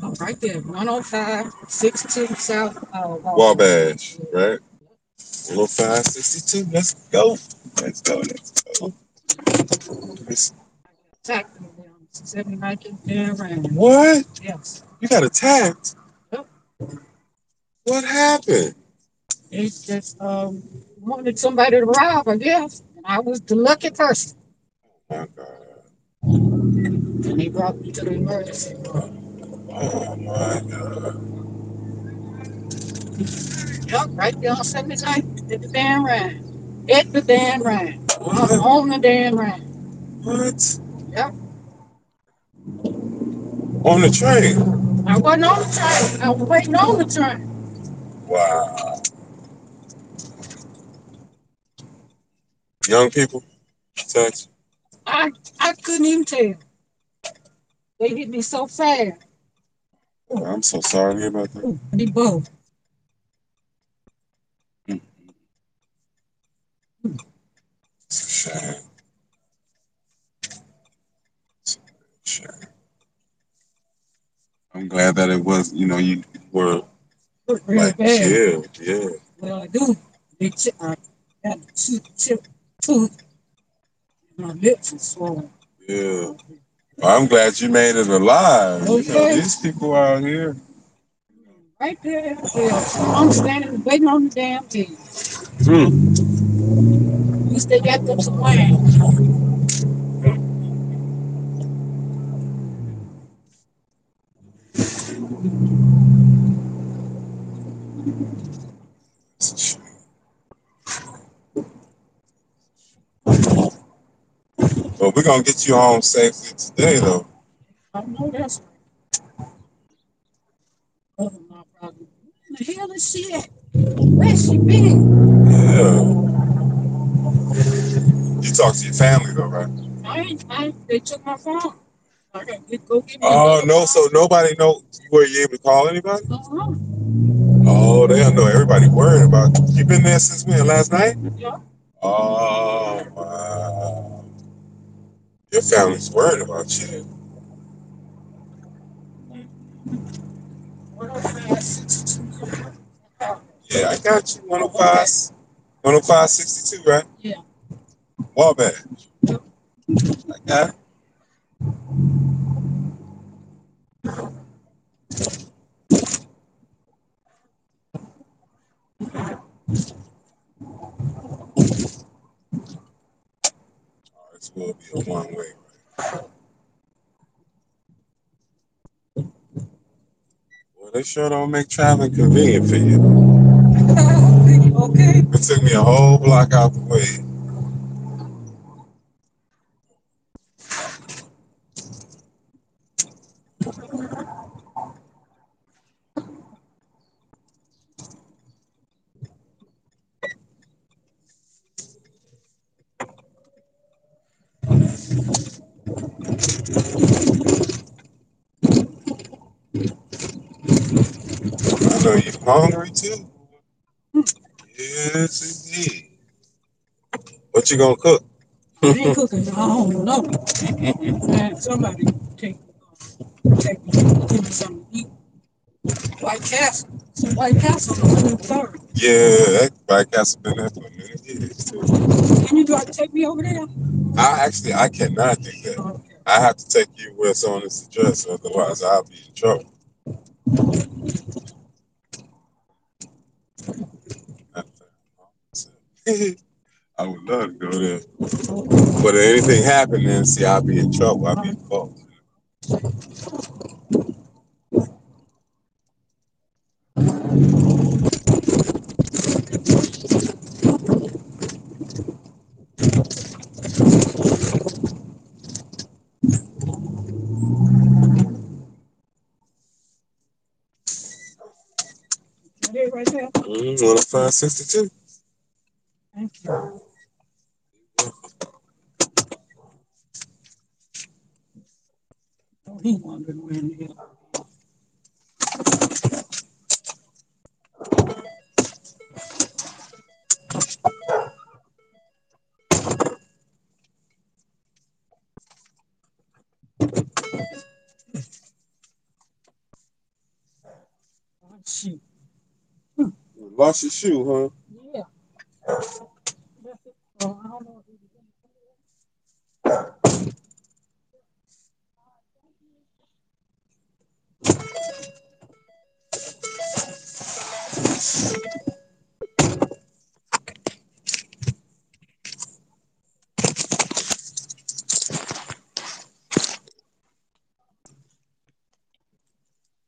Right there, 105, 62 South Wabash, right? 105, 62. Let's go. Let's go. Let's go. Let's- attacked them down 79 damn ran. What? Yes. You got attacked? Yep. What happened? They just wanted somebody to rob, I guess. And I was the lucky person. Oh my God. And they brought me to the emergency room. Oh my God. Yep, right there on 79 at the Dan Ryan. At the Dan Ryan. What? On the Dan Ryan. What? Yep. On the train? I wasn't on the train. I was waiting on the train. Wow. Young people? Text. I I couldn't even tell. They hit me so fast. Oh, I'm so sorry to hear about that. They both. Mm, It's a shame. It's a shame. I'm glad that it was, you were Real like bad. chill. Yeah. Well, I do. I got chip tooth, and my lips are swollen. Yeah. Well, I'm glad you made it alive. Okay. These people out here. Right there. Yeah. I'm standing waiting on the damn team. Mm. At least they got them some land. It's a shame. But we're gonna get you home safely today, though. I know that's right. Other than my brother. Where the hell is she at? Where's she been? Yeah. You talk to your family though, right? They took my phone. I gotta go get me Oh another no, so phone. nobody know. Were you able to call anybody? Uh-huh. Oh, they don't know. Everybody worried about you. You been there since when? Last night? Yeah. Oh wow. Your family's worried about you. What else? 62. Yeah, I got you. 105, 105, 62, right? Yeah. Wabash. I got it. Oh, this will be a one way. Well, they sure don't make traveling convenient for you. Okay. It took me a whole block out the way. I know you hungry too. Yes, indeed. What you gonna cook? I ain't cooking. I don't know. Man, somebody take me, give me something to eat. White Castle. Some White Castle on 103rd. Yeah, that White Castle been there for a minute years too. Can you try to take me over there? I cannot do that. Okay. I have to take you where it's on this address, otherwise I'll be in trouble. I would love to go there, but if anything happened, then see, I'll be in trouble. I'll be in fault. 105.62. Thank you. Oh, he wondering where in the hell. shoot. Lost your shoe, huh? Yeah. I don't know.